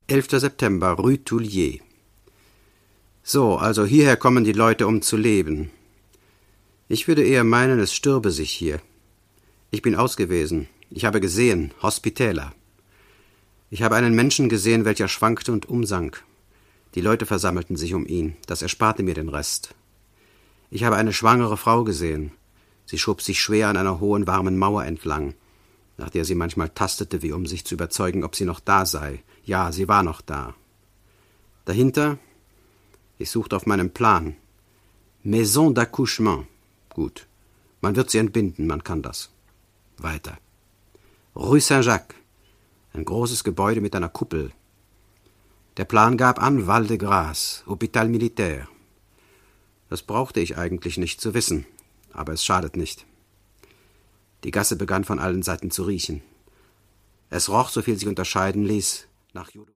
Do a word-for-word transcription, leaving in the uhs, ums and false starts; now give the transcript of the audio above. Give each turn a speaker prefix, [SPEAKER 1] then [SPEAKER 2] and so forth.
[SPEAKER 1] elfter September, Rue Toulier. So, also hierher kommen die Leute, um zu leben. Ich würde eher meinen, es stürbe sich hier. Ich bin ausgewesen. Ich habe gesehen, Hospitäler. Ich habe einen Menschen gesehen, welcher schwankte und umsank. Die Leute versammelten sich um ihn. Das ersparte mir den Rest. Ich habe eine schwangere Frau gesehen. Sie schob sich schwer an einer hohen, warmen Mauer entlang, nach der sie manchmal tastete, wie um sich zu überzeugen, ob sie noch da sei. Ja, sie war noch da. Dahinter, ich suchte auf meinem Plan, Maison d'accouchement. Gut, man wird sie entbinden, man kann das. Weiter. Rue Saint-Jacques, ein großes Gebäude mit einer Kuppel. Der Plan gab an Val de Grâce, Hôpital Militaire. Das brauchte ich eigentlich nicht zu wissen, aber es schadet nicht. Die Gasse begann von allen Seiten zu riechen. Es roch, soviel sich unterscheiden ließ, nach Judo.